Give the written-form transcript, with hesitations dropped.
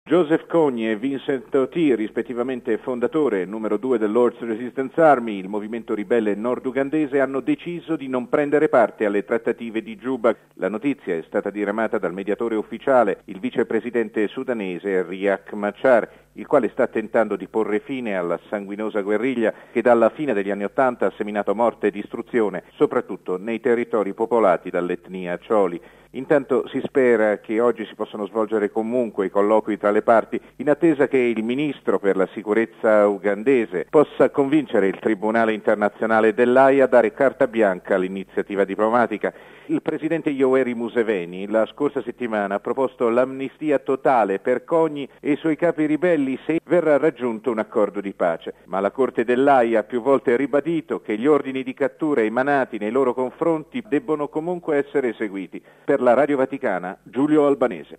Joseph Kony e Vincent Otti, rispettivamente fondatore e numero 2 del Lord's Resistance Army, il movimento ribelle nord-ugandese, hanno deciso di non prendere parte alle trattative di Giuba. La notizia è stata diramata dal mediatore ufficiale, il vicepresidente sudanese Riek Machar, il quale sta tentando di porre fine alla sanguinosa guerriglia che dalla fine degli anni '80 ha seminato morte e distruzione, soprattutto nei territori popolati dall'etnia Choli. Intanto si spera che oggi si possano svolgere comunque i colloqui tra le parti, in attesa che il ministro per la sicurezza ugandese possa convincere il Tribunale internazionale dell'Aia a dare carta bianca all'iniziativa diplomatica. Il presidente Yoweri Museveni la scorsa settimana ha proposto l'amnistia totale per Kony e i suoi capi ribelli se verrà raggiunto un accordo di pace, ma la Corte dell'Aia ha più volte ribadito che gli ordini di cattura emanati nei loro confronti debbono comunque essere eseguiti. Per la Radio Vaticana, Giulio Albanese.